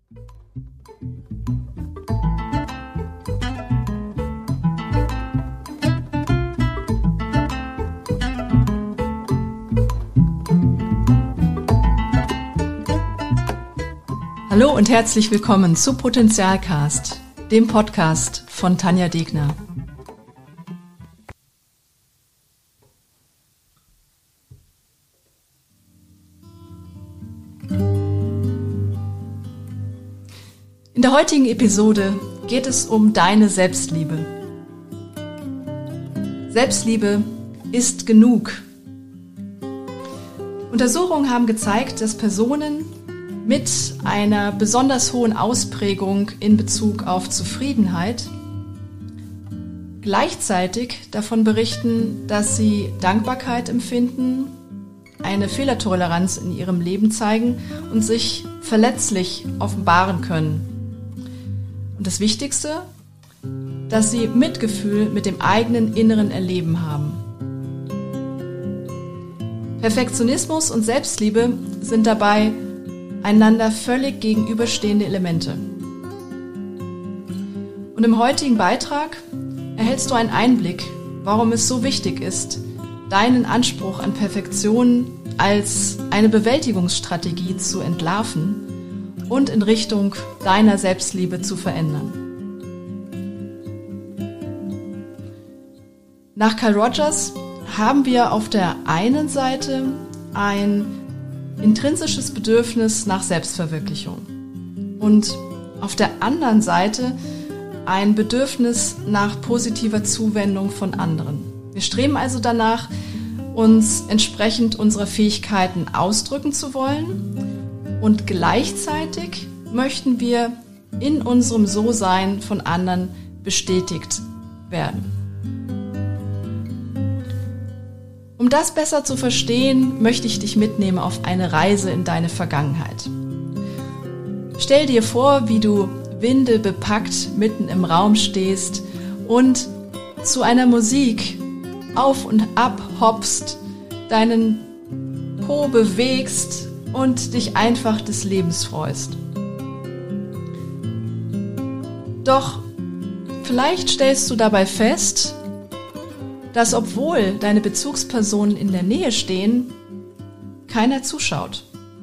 Hallo und herzlich willkommen zu Potenzialcast, dem Podcast von Tanja Degner. In der heutigen Episode geht es um deine Selbstliebe. Selbstliebe ist genug. Untersuchungen haben gezeigt, dass Personen mit einer besonders hohen Ausprägung in Bezug auf Zufriedenheit gleichzeitig davon berichten, dass sie Dankbarkeit empfinden, eine Fehlertoleranz in ihrem Leben zeigen und sich verletzlich offenbaren können. Und das Wichtigste, dass sie Mitgefühl mit dem eigenen inneren Erleben haben. Perfektionismus und Selbstliebe sind dabei einander völlig gegenüberstehende Elemente. Und im heutigen Beitrag erhältst du einen Einblick, warum es so wichtig ist, deinen Anspruch an Perfektion als eine Bewältigungsstrategie zu entlarven und in Richtung deiner Selbstliebe zu verändern. Nach Carl Rogers haben wir auf der einen Seite ein intrinsisches Bedürfnis nach Selbstverwirklichung und auf der anderen Seite ein Bedürfnis nach positiver Zuwendung von anderen. Wir streben also danach, uns entsprechend unserer Fähigkeiten ausdrücken zu wollen und gleichzeitig möchten wir in unserem So-Sein von anderen bestätigt werden. Um das besser zu verstehen, möchte ich dich mitnehmen auf eine Reise in deine Vergangenheit. Stell dir vor, wie du windelbepackt mitten im Raum stehst und zu einer Musik auf und ab hoppst, deinen Po bewegst und dich einfach des Lebens freust. Doch vielleicht stellst du dabei fest, dass obwohl deine Bezugspersonen in der Nähe stehen, keiner zuschaut.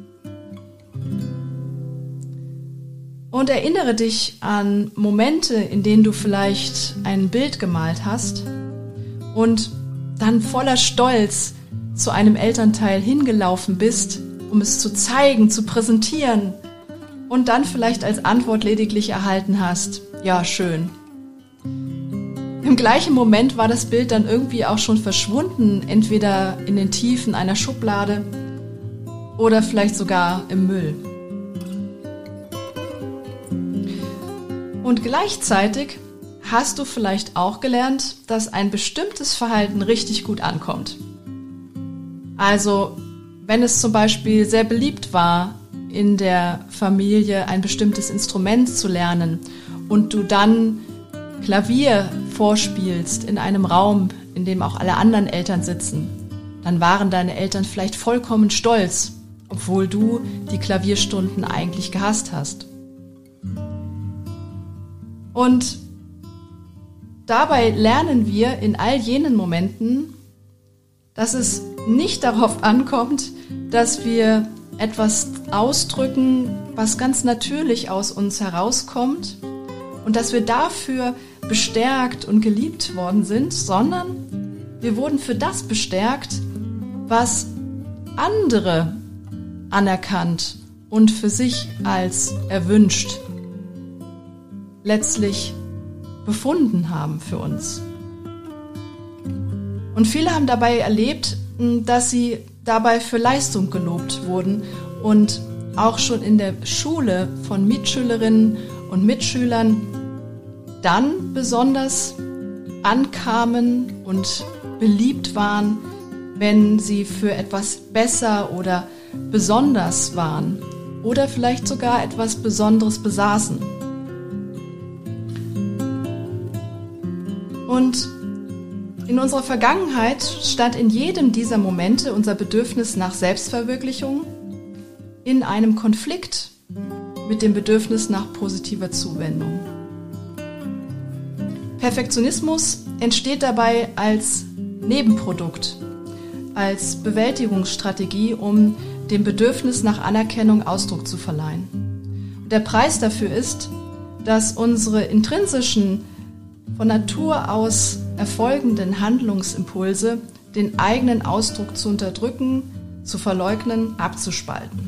Und erinnere dich an Momente, in denen du vielleicht ein Bild gemalt hast und dann voller Stolz zu einem Elternteil hingelaufen bist, um es zu zeigen, zu präsentieren und dann vielleicht als Antwort lediglich erhalten hast, ja, schön. Im gleichen Moment war das Bild dann irgendwie auch schon verschwunden, entweder in den Tiefen einer Schublade oder vielleicht sogar im Müll. Und gleichzeitig hast du vielleicht auch gelernt, dass ein bestimmtes Verhalten richtig gut ankommt. Also, wenn es zum Beispiel sehr beliebt war, in der Familie ein bestimmtes Instrument zu lernen und du dann Klavier vorspielst in einem Raum, in dem auch alle anderen Eltern sitzen, dann waren deine Eltern vielleicht vollkommen stolz, obwohl du die Klavierstunden eigentlich gehasst hast. Und dabei lernen wir in all jenen Momenten, dass es nicht darauf ankommt, dass wir etwas ausdrücken, was ganz natürlich aus uns herauskommt und dass wir dafür bestärkt und geliebt worden sind, sondern wir wurden für das bestärkt, was andere anerkannt und für sich als erwünscht letztlich befunden haben für uns. Und viele haben dabei erlebt, dass sie dabei für Leistung gelobt wurden und auch schon in der Schule von Mitschülerinnen und Mitschülern dann besonders ankamen und beliebt waren, wenn sie für etwas besser oder besonders waren oder vielleicht sogar etwas Besonderes besaßen. Und in unserer Vergangenheit stand in jedem dieser Momente unser Bedürfnis nach Selbstverwirklichung in einem Konflikt mit dem Bedürfnis nach positiver Zuwendung. Perfektionismus entsteht dabei als Nebenprodukt, als Bewältigungsstrategie, um dem Bedürfnis nach Anerkennung Ausdruck zu verleihen. Und der Preis dafür ist, dass unsere intrinsischen, von Natur aus erfolgenden Handlungsimpulse den eigenen Ausdruck zu unterdrücken, zu verleugnen, abzuspalten.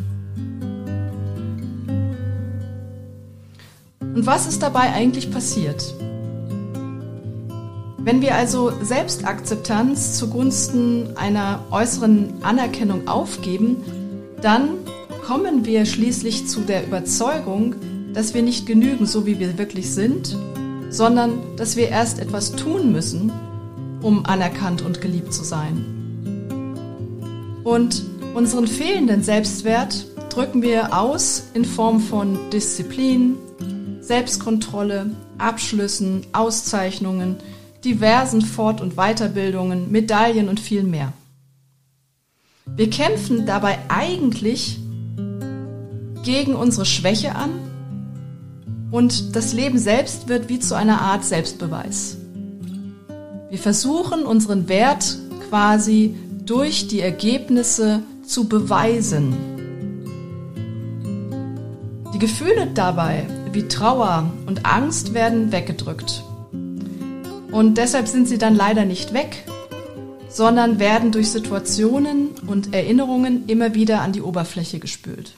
Und was ist dabei eigentlich passiert? Wenn wir also Selbstakzeptanz zugunsten einer äußeren Anerkennung aufgeben, dann kommen wir schließlich zu der Überzeugung, dass wir nicht genügen, so wie wir wirklich sind, sondern dass wir erst etwas tun müssen, um anerkannt und geliebt zu sein. Und unseren fehlenden Selbstwert drücken wir aus in Form von Disziplin, Selbstkontrolle, Abschlüssen, Auszeichnungen, diversen Fort- und Weiterbildungen, Medaillen und viel mehr. Wir kämpfen dabei eigentlich gegen unsere Schwäche an und das Leben selbst wird wie zu einer Art Selbstbeweis. Wir versuchen unseren Wert quasi durch die Ergebnisse zu beweisen. Die Gefühle dabei wie Trauer und Angst werden weggedrückt. Und deshalb sind sie dann leider nicht weg, sondern werden durch Situationen und Erinnerungen immer wieder an die Oberfläche gespült.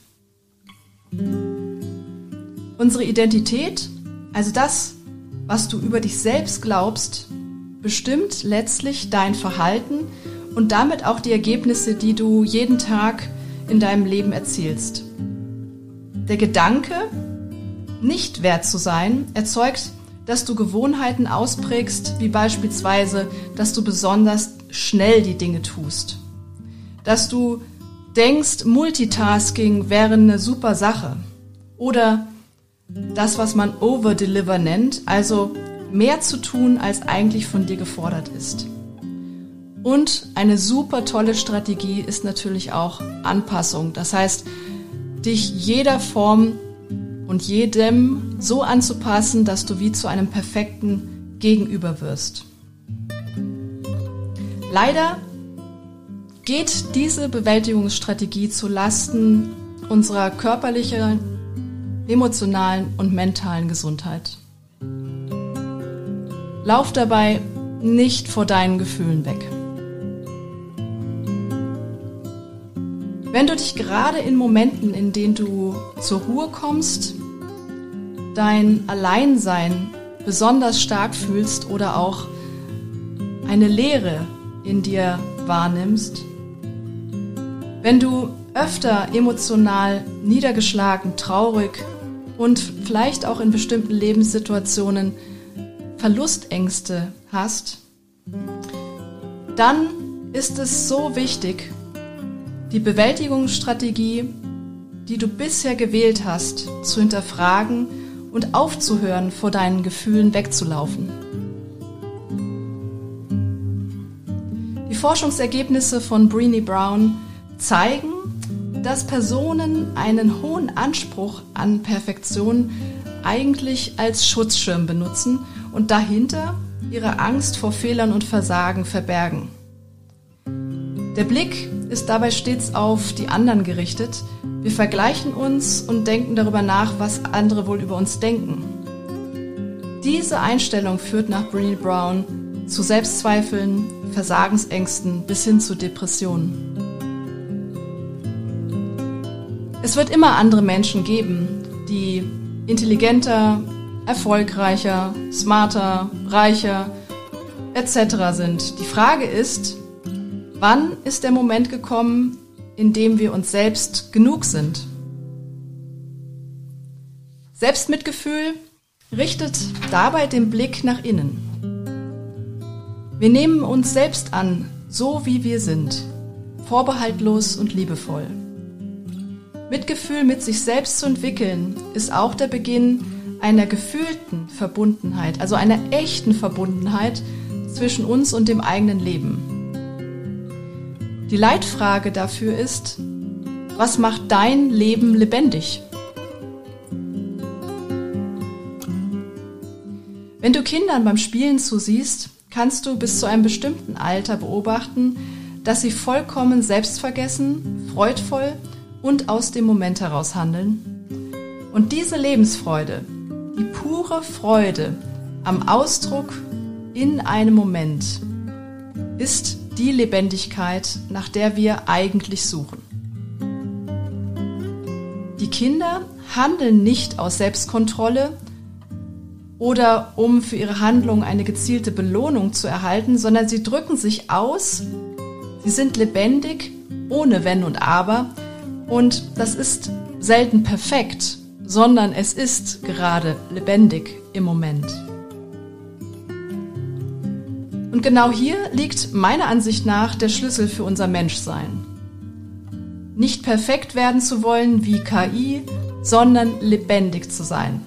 Unsere Identität, also das, was du über dich selbst glaubst, bestimmt letztlich dein Verhalten und damit auch die Ergebnisse, die du jeden Tag in deinem Leben erzielst. Der Gedanke, nicht wert zu sein, erzeugt, dass du Gewohnheiten ausprägst, wie beispielsweise, dass du besonders schnell die Dinge tust. Dass du denkst, Multitasking wäre eine super Sache. Oder das, was man Overdeliver nennt, also mehr zu tun, als eigentlich von dir gefordert ist. Und eine super tolle Strategie ist natürlich auch Anpassung. Das heißt, dich jeder Form und jedem so anzupassen, dass du wie zu einem perfekten Gegenüber wirst. Leider geht diese Bewältigungsstrategie zu Lasten unserer körperlichen, emotionalen und mentalen Gesundheit. Lauf dabei nicht vor deinen Gefühlen weg. Wenn du dich gerade in Momenten, in denen du zur Ruhe kommst, dein Alleinsein besonders stark fühlst oder auch eine Leere in dir wahrnimmst, wenn du öfter emotional niedergeschlagen, traurig und vielleicht auch in bestimmten Lebenssituationen Verlustängste hast, dann ist es so wichtig, die Bewältigungsstrategie, die du bisher gewählt hast, zu hinterfragen und aufzuhören, vor deinen Gefühlen wegzulaufen. Die Forschungsergebnisse von Brené Brown zeigen, dass Personen einen hohen Anspruch an Perfektion eigentlich als Schutzschirm benutzen und dahinter ihre Angst vor Fehlern und Versagen verbergen. Der Blick ist dabei stets auf die anderen gerichtet. Wir vergleichen uns und denken darüber nach, was andere wohl über uns denken. Diese Einstellung führt nach Brené Brown zu Selbstzweifeln, Versagensängsten bis hin zu Depressionen. Es wird immer andere Menschen geben, die intelligenter, erfolgreicher, smarter, reicher etc. sind. Die Frage ist, wann ist der Moment gekommen, in dem wir uns selbst genug sind? Selbstmitgefühl richtet dabei den Blick nach innen. Wir nehmen uns selbst an, so wie wir sind, vorbehaltlos und liebevoll. Mitgefühl mit sich selbst zu entwickeln, ist auch der Beginn einer gefühlten Verbundenheit, also einer echten Verbundenheit zwischen uns und dem eigenen Leben. Die Leitfrage dafür ist, was macht dein Leben lebendig? Wenn du Kindern beim Spielen zusiehst, kannst du bis zu einem bestimmten Alter beobachten, dass sie vollkommen selbstvergessen, freudvoll und aus dem Moment heraus handeln. Und diese Lebensfreude, die pure Freude am Ausdruck in einem Moment, ist die Lebendigkeit, nach der wir eigentlich suchen. Die Kinder handeln nicht aus Selbstkontrolle oder um für ihre Handlung eine gezielte Belohnung zu erhalten, sondern sie drücken sich aus, sie sind lebendig, ohne Wenn und Aber, und das ist selten perfekt, sondern es ist gerade lebendig im Moment. Und genau hier liegt meiner Ansicht nach der Schlüssel für unser Menschsein. Nicht perfekt werden zu wollen wie KI, sondern lebendig zu sein.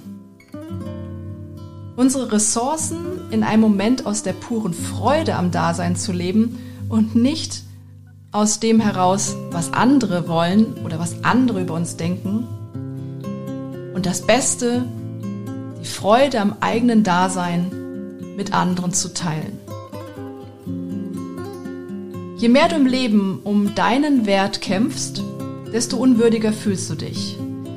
Unsere Ressourcen in einem Moment aus der puren Freude am Dasein zu leben und nicht aus dem heraus, was andere wollen oder was andere über uns denken. Und das Beste, die Freude am eigenen Dasein mit anderen zu teilen. Je mehr du im Leben um deinen Wert kämpfst, desto unwürdiger fühlst du dich.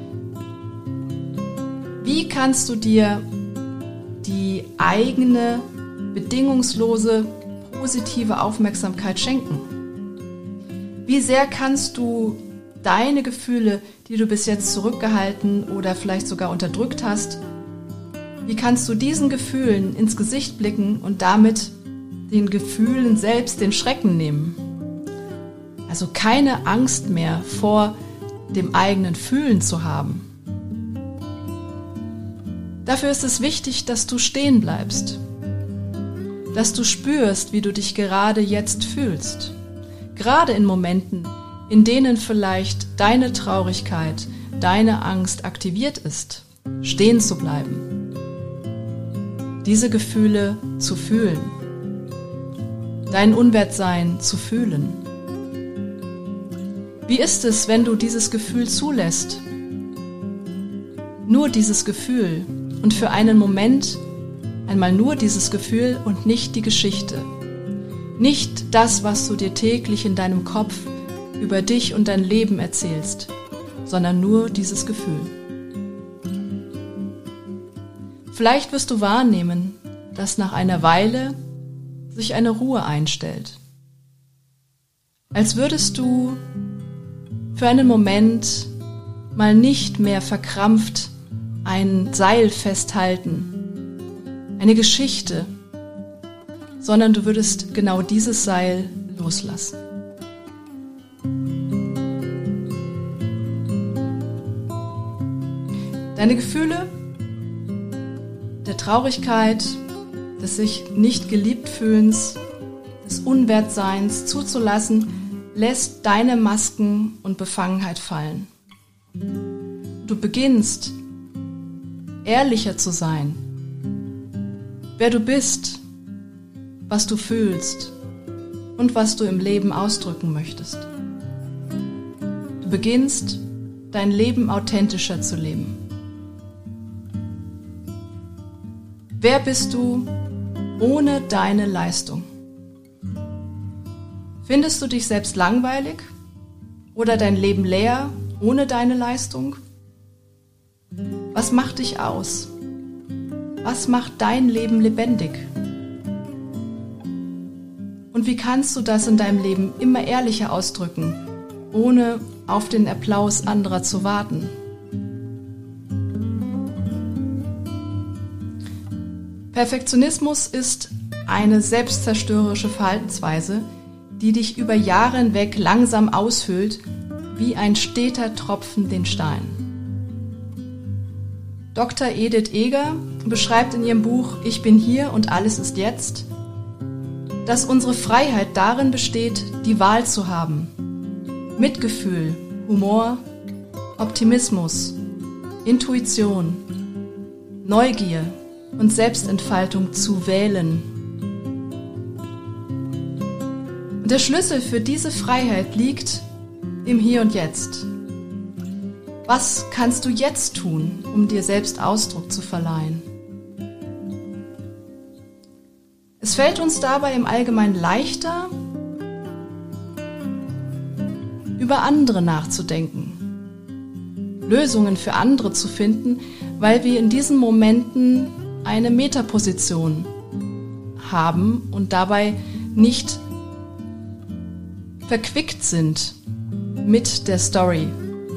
Wie kannst du dir die eigene, bedingungslose, positive Aufmerksamkeit schenken? Wie sehr kannst du deine Gefühle, die du bis jetzt zurückgehalten oder vielleicht sogar unterdrückt hast, wie kannst du diesen Gefühlen ins Gesicht blicken und damit den Gefühlen selbst den Schrecken nehmen? Also keine Angst mehr vor dem eigenen Fühlen zu haben. Dafür ist es wichtig, dass du stehen bleibst, dass du spürst, wie du dich gerade jetzt fühlst. Gerade in Momenten, in denen vielleicht deine Traurigkeit, deine Angst aktiviert ist, stehen zu bleiben. Diese Gefühle zu fühlen. Dein Unwertsein zu fühlen. Wie ist es, wenn du dieses Gefühl zulässt? Nur dieses Gefühl und für einen Moment einmal nur dieses Gefühl und nicht die Geschichte. Nicht das, was du dir täglich in deinem Kopf über dich und dein Leben erzählst, sondern nur dieses Gefühl. Vielleicht wirst du wahrnehmen, dass nach einer Weile sich eine Ruhe einstellt. Als würdest du für einen Moment mal nicht mehr verkrampft ein Seil festhalten, eine Geschichte, sondern du würdest genau dieses Seil loslassen. Deine Gefühle der Traurigkeit, des sich nicht geliebt fühlens, des Unwertseins zuzulassen, lässt deine Masken und Befangenheit fallen. Du beginnst, ehrlicher zu sein, wer du bist, was du fühlst und was du im Leben ausdrücken möchtest. Du beginnst, dein Leben authentischer zu leben. Wer bist du ohne deine Leistung? Findest du dich selbst langweilig oder dein Leben leer ohne deine Leistung? Was macht dich aus? Was macht dein Leben lebendig? Und wie kannst du das in deinem Leben immer ehrlicher ausdrücken, ohne auf den Applaus anderer zu warten? Perfektionismus ist eine selbstzerstörerische Verhaltensweise, die dich über Jahre hinweg langsam aushöhlt, wie ein steter Tropfen den Stein. Dr. Edith Eger beschreibt in ihrem Buch Ich bin hier und alles ist jetzt, dass unsere Freiheit darin besteht, die Wahl zu haben, Mitgefühl, Humor, Optimismus, Intuition, Neugier und Selbstentfaltung zu wählen. Und der Schlüssel für diese Freiheit liegt im Hier und Jetzt. Was kannst du jetzt tun, um dir selbst Ausdruck zu verleihen? Es fällt uns dabei im Allgemeinen leichter, über andere nachzudenken, Lösungen für andere zu finden, weil wir in diesen Momenten eine Metaposition haben und dabei nicht verquickt sind mit der Story.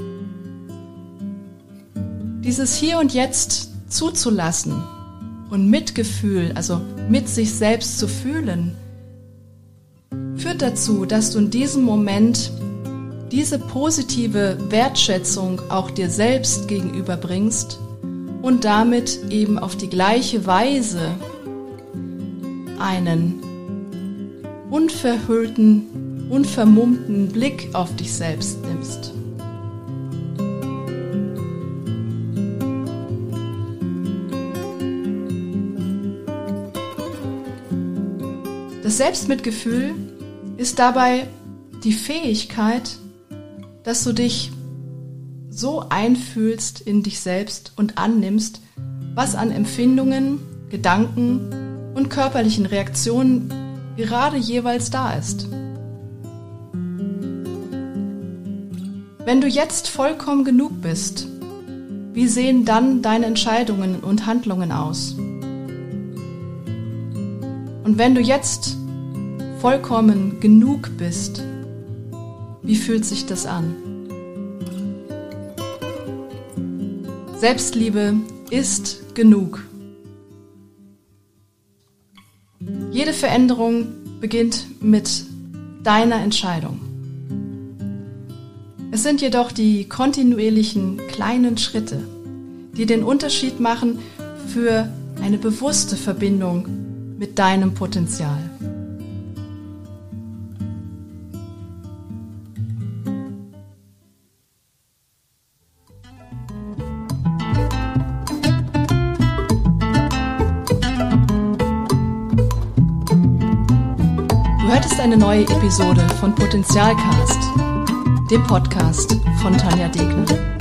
Dieses Hier und Jetzt zuzulassen und Mitgefühl, also mit sich selbst zu fühlen, führt dazu, dass du in diesem Moment diese positive Wertschätzung auch dir selbst gegenüberbringst und damit eben auf die gleiche Weise einen unverhüllten, unvermummten Blick auf dich selbst nimmst. Das Selbstmitgefühl ist dabei die Fähigkeit, dass du dich so einfühlst in dich selbst und annimmst, was an Empfindungen, Gedanken und körperlichen Reaktionen gerade jeweils da ist. Wenn du jetzt vollkommen genug bist, wie sehen dann deine Entscheidungen und Handlungen aus? Und wenn du jetzt vollkommen genug bist, wie fühlt sich das an? Selbstliebe ist genug. Jede Veränderung beginnt mit deiner Entscheidung. Es sind jedoch die kontinuierlichen kleinen Schritte, die den Unterschied machen für eine bewusste Verbindung mit deinem Potenzial. Du hörtest eine neue Episode von Potenzialcast, dem Podcast von Tanja Degner.